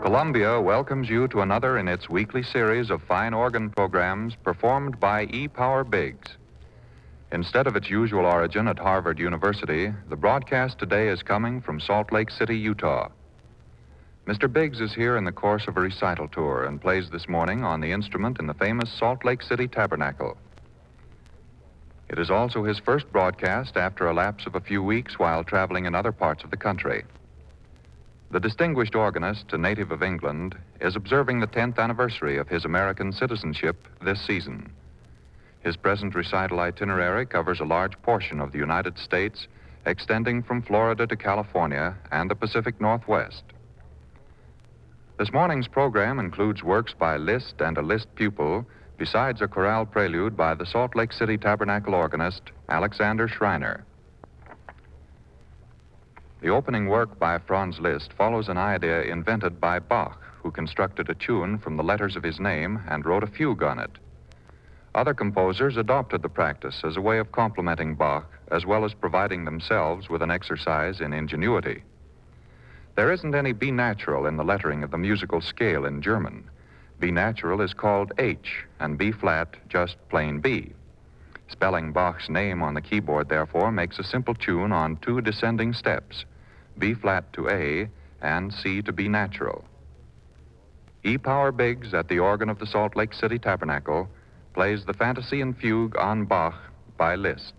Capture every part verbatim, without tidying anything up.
Columbia welcomes you to another in its weekly series of fine organ programs performed by E. Power Biggs. Instead of its usual origin at Harvard University, the broadcast today is coming from Salt Lake City, Utah. Mister Biggs is here in the course of a recital tour and plays this morning on the instrument in the famous Salt Lake City Tabernacle. It is also his first broadcast after a lapse of a few weeks while traveling in other parts of the country. The distinguished organist, a native of England, is observing the tenth anniversary of his American citizenship this season. His present recital itinerary covers a large portion of the United States, extending from Florida to California and the Pacific Northwest. This morning's program includes works by Liszt and a Liszt pupil, besides a chorale prelude by the Salt Lake City Tabernacle organist, Alexander Schreiner. The opening work by Franz Liszt follows an idea invented by Bach, who constructed a tune from the letters of his name and wrote a fugue on it. Other composers adopted the practice as a way of complimenting Bach, as well as providing themselves with an exercise in ingenuity. There isn't any B natural in the lettering of the musical scale in German. B natural is called H, and B flat just plain B. Spelling Bach's name on the keyboard, therefore, makes a simple tune on two descending steps, B flat to A and C to B natural. E. Power Biggs at the organ of the Salt Lake City Tabernacle plays the Fantasy and Fugue on Bach by Liszt.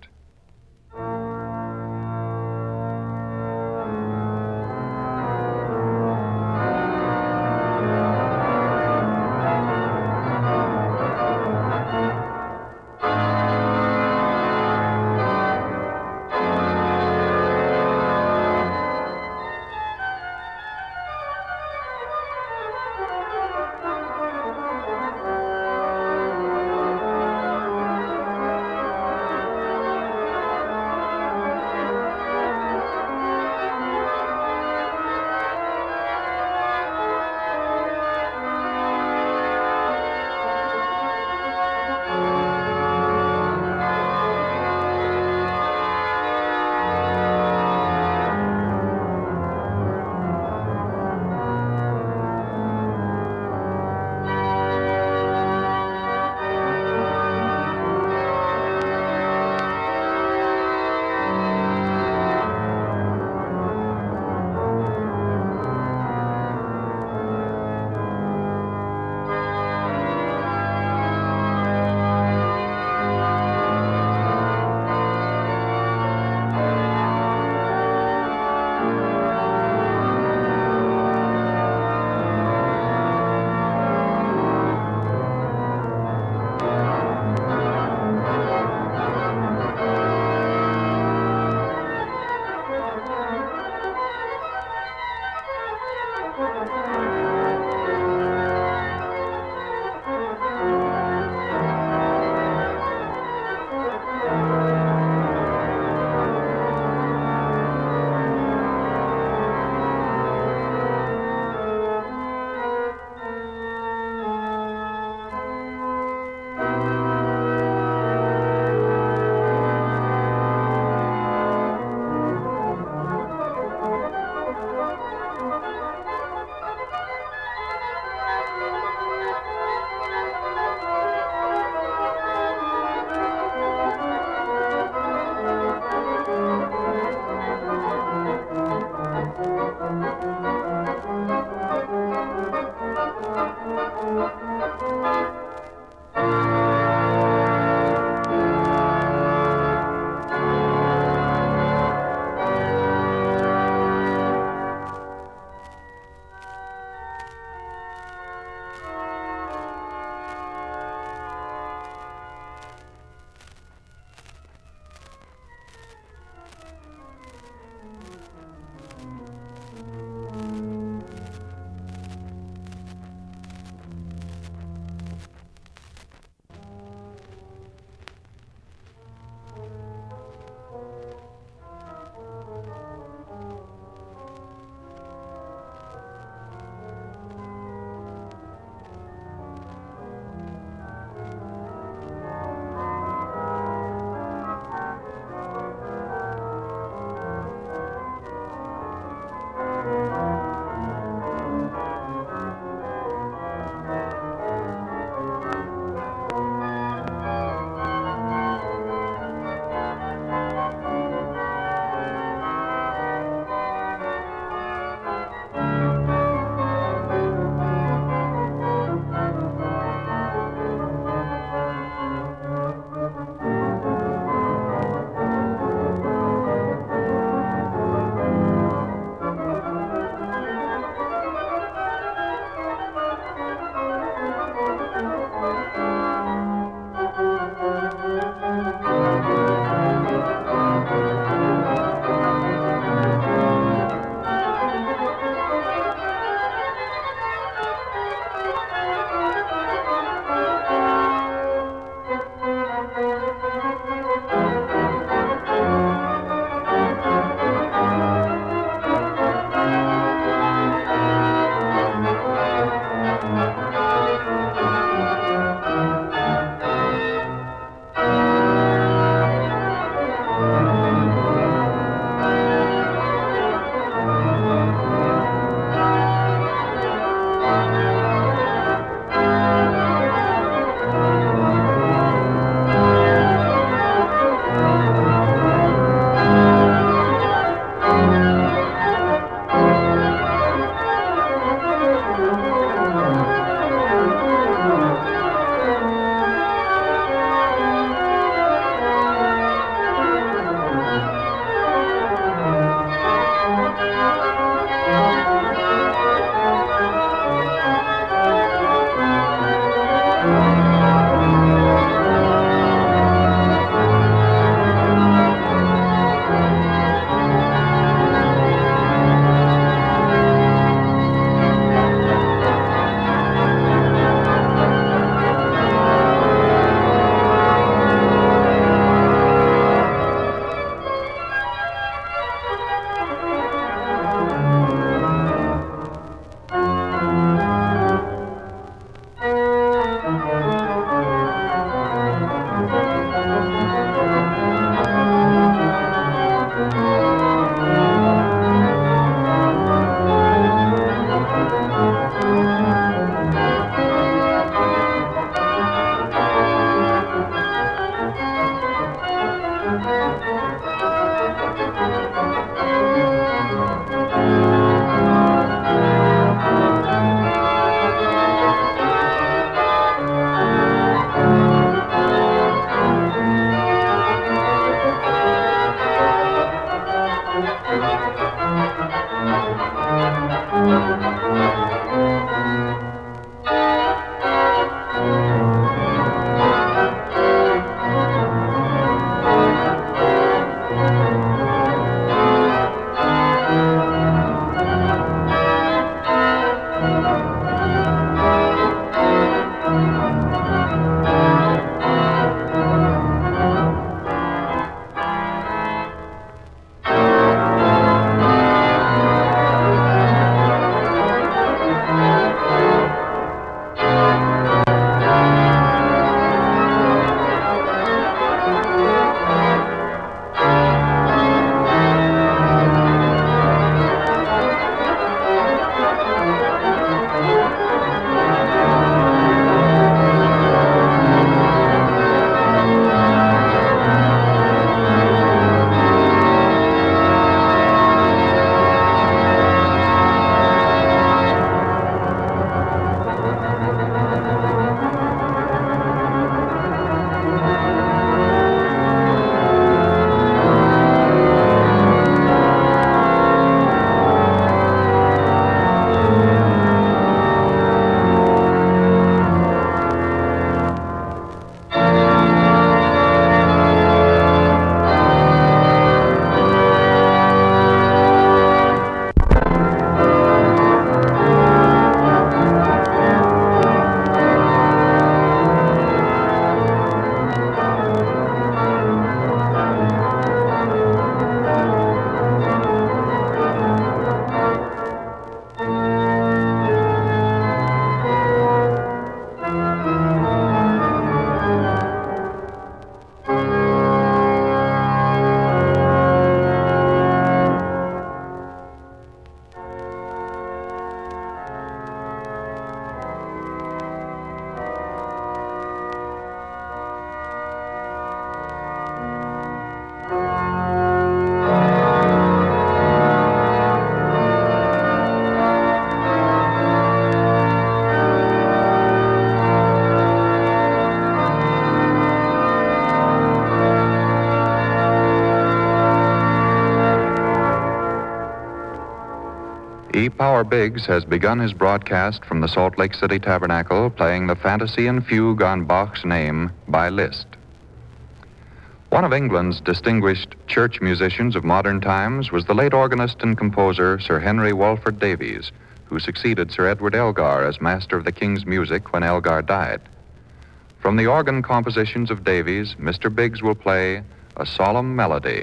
E. Power Biggs has begun his broadcast from the Salt Lake City Tabernacle, playing the Fantasyland Fugue on Bach's Name by Liszt. One of England's distinguished church musicians of modern times was the late organist and composer Sir Henry Walford Davies, who succeeded Sir Edward Elgar as Master of the King's Music when Elgar died. From the organ compositions of Davies, Mister Biggs will play A Solemn Melody.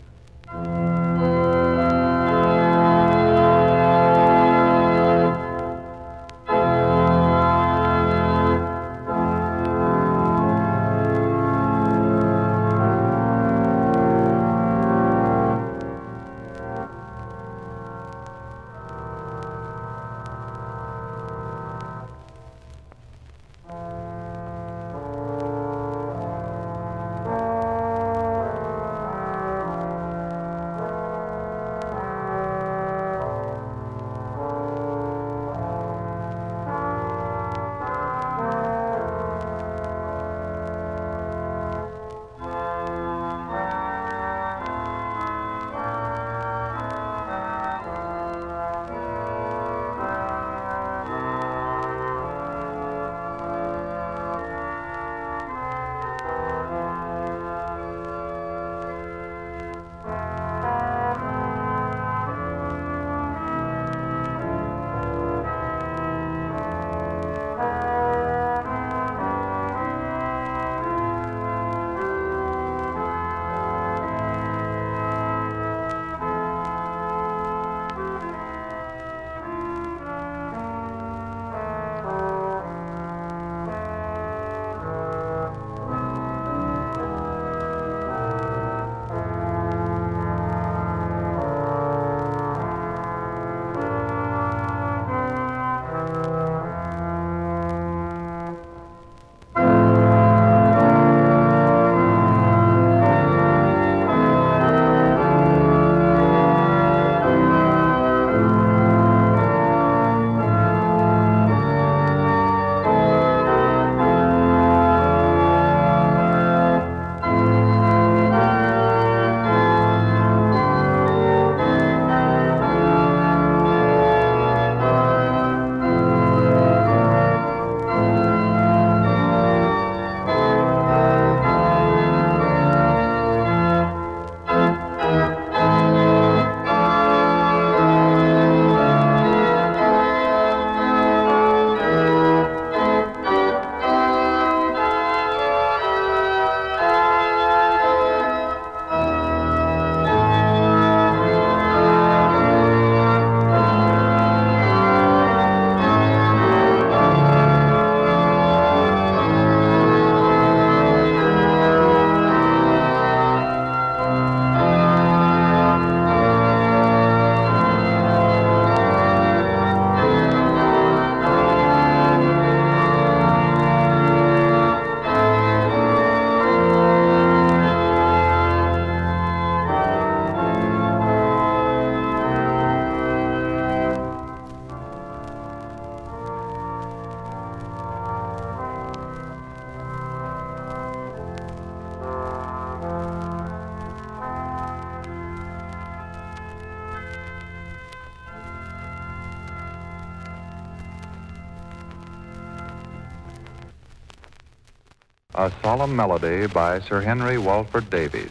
A Solemn Melody by Sir Henry Walford Davies.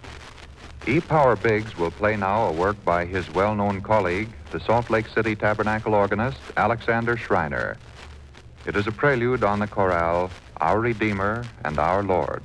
E. Power Biggs will play now a work by his well-known colleague, the Salt Lake City Tabernacle organist, Alexander Schreiner. It is a prelude on the chorale, Our Redeemer and Our Lord.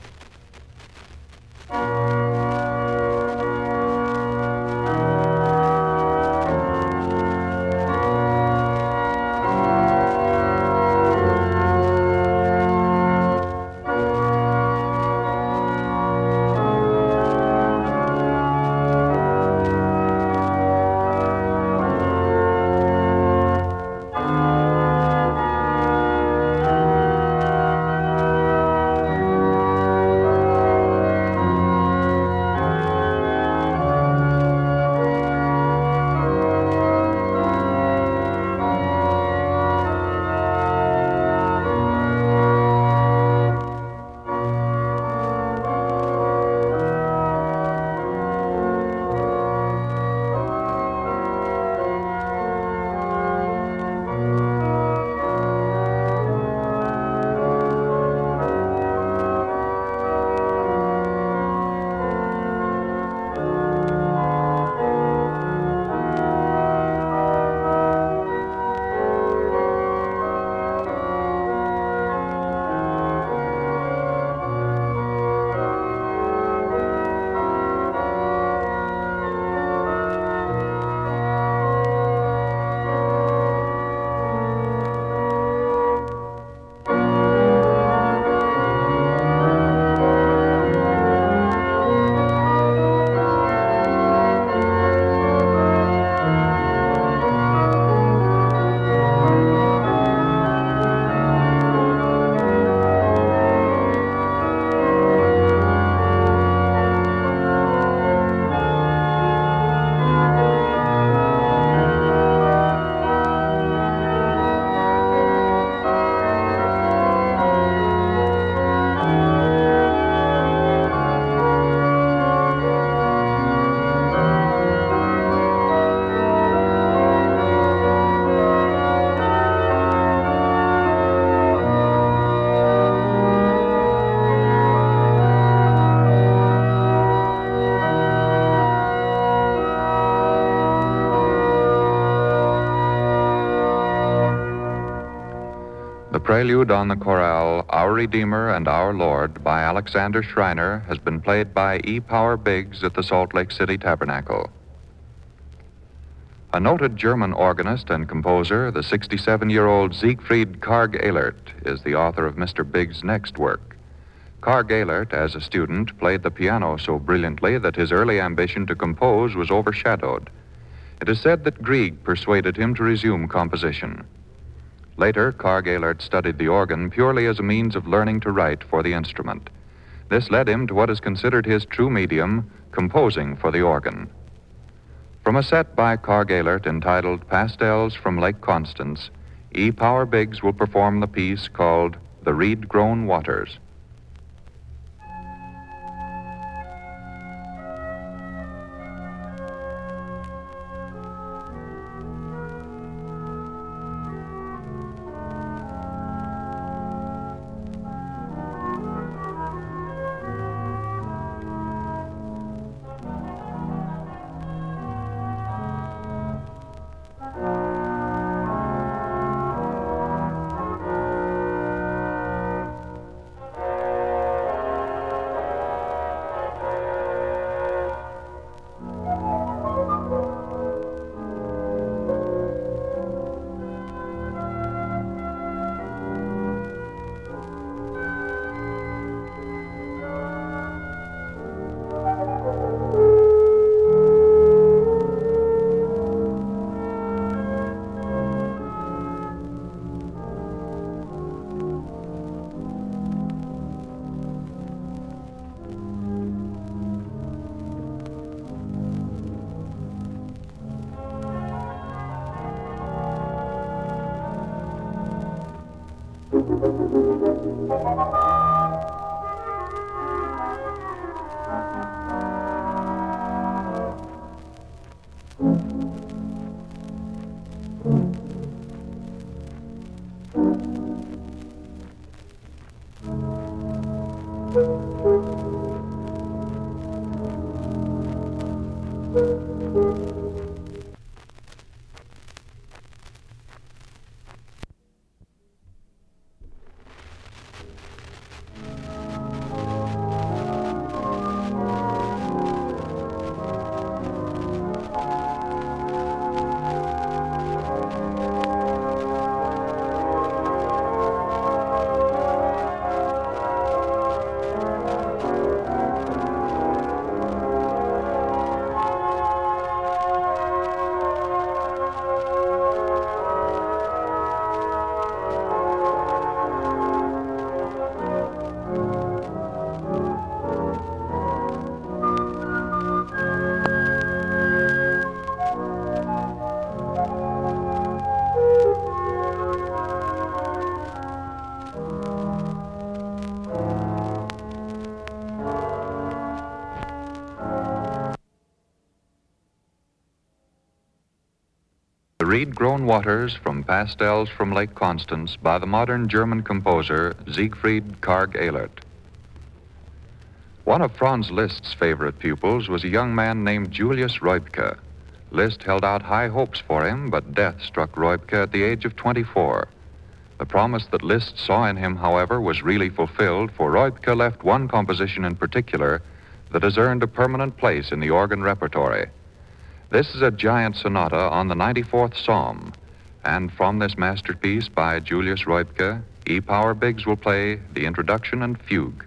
prelude on the chorale, Our Redeemer and Our Lord, by Alexander Schreiner, has been played by E. Power Biggs at the Salt Lake City Tabernacle. A noted German organist and composer, the sixty-seven-year-old Siegfried Karg-Ehlert, is the author of Mister Biggs' next work. Karg-Ehlert, as a student, played the piano so brilliantly that his early ambition to compose was overshadowed. It is said that Grieg persuaded him to resume composition. Later, Karg-Ehlert studied the organ purely as a means of learning to write for the instrument. This led him to what is considered his true medium, composing for the organ. From a set by Karg-Ehlert entitled Pastels from Lake Constance, E. Power Biggs will perform the piece called The Reed-Grown Waters. The Reed-Grown Waters from Pastels from Lake Constance by the modern German composer Siegfried Karg-Ehlert. One of Franz Liszt's favorite pupils was a young man named Julius Reubke. Liszt held out high hopes for him, but death struck Reubke at the age of twenty-four. The promise that Liszt saw in him, however, was really fulfilled, for Reubke left one composition in particular that has earned a permanent place in the organ repertory. This is a giant sonata on the ninety-fourth Psalm, and from this masterpiece by Julius Reubke, E. Power Biggs will play the introduction and fugue.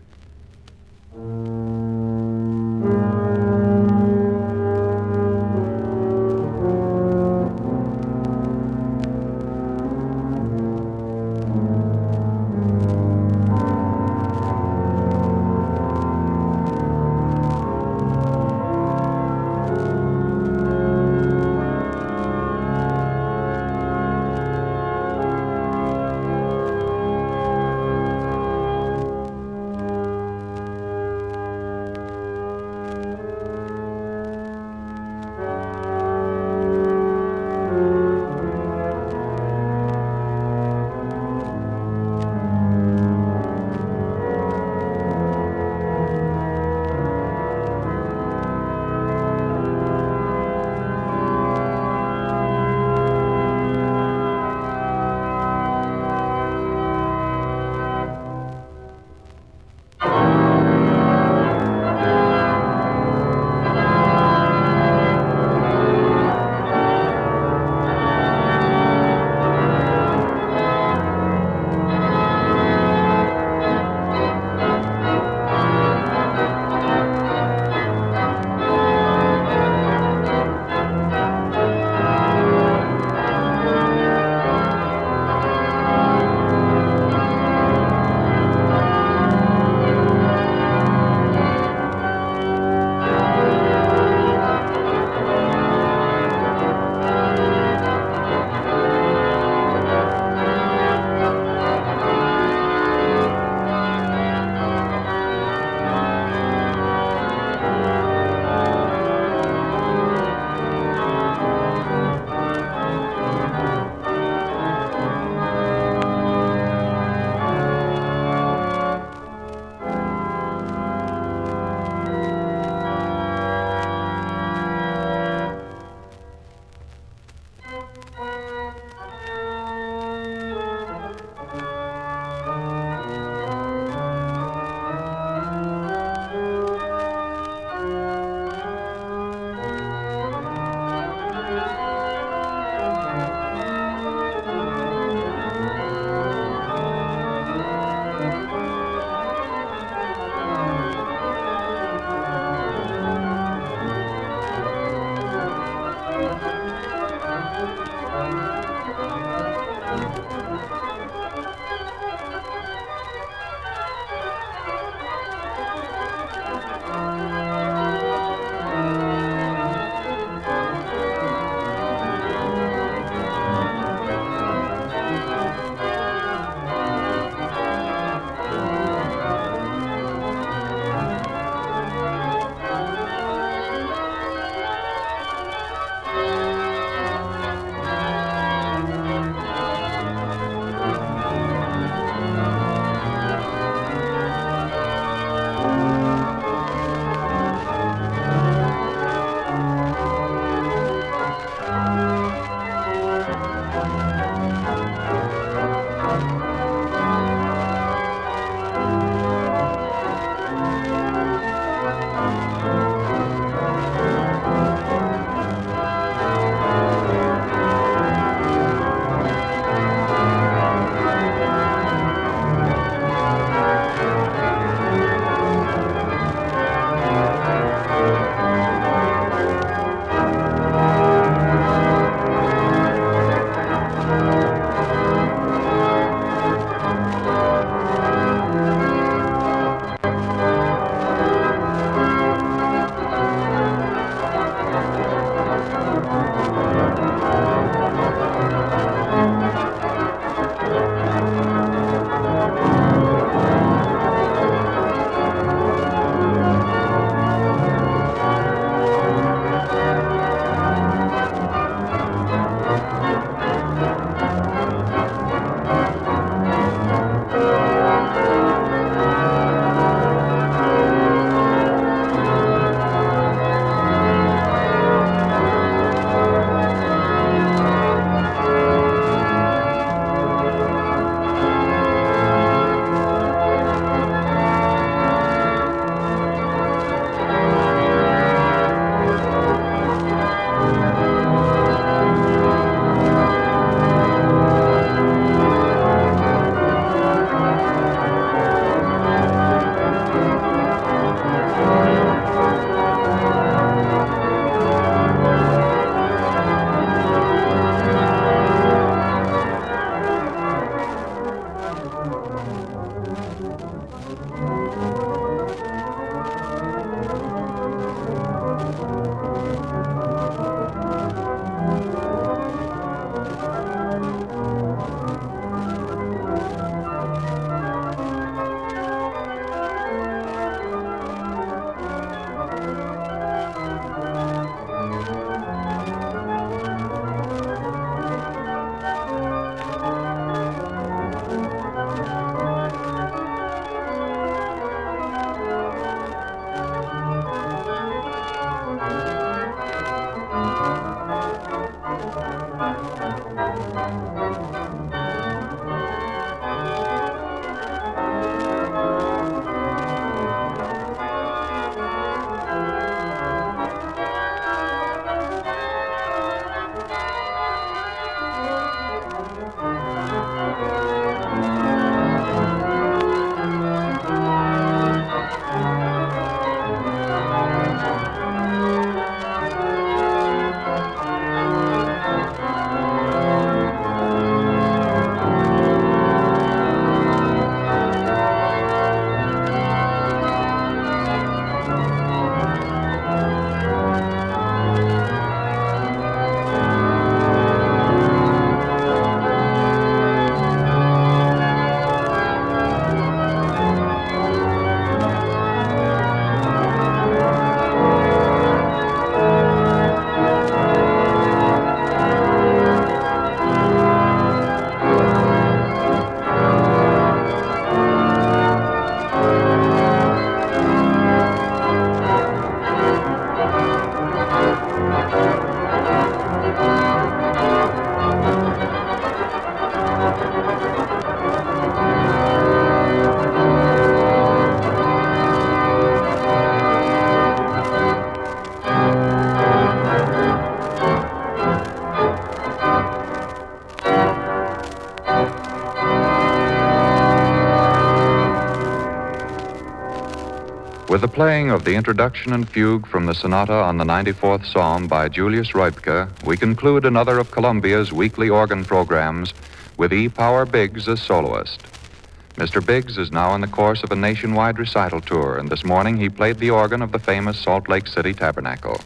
With the playing of the introduction and fugue from the sonata on the ninety-fourth Psalm by Julius Reubke, we conclude another of Columbia's weekly organ programs with E. Power Biggs as soloist. Mister Biggs is now in the course of a nationwide recital tour, and this morning he played the organ of the famous Salt Lake City Tabernacle.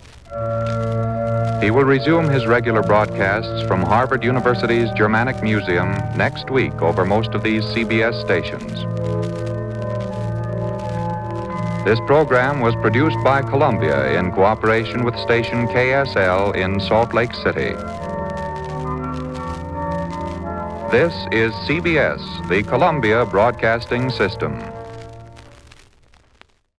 He will resume his regular broadcasts from Harvard University's Germanic Museum next week over most of these C B S stations. This program was produced by Columbia in cooperation with station K S L in Salt Lake City. This is C B S, the Columbia Broadcasting System.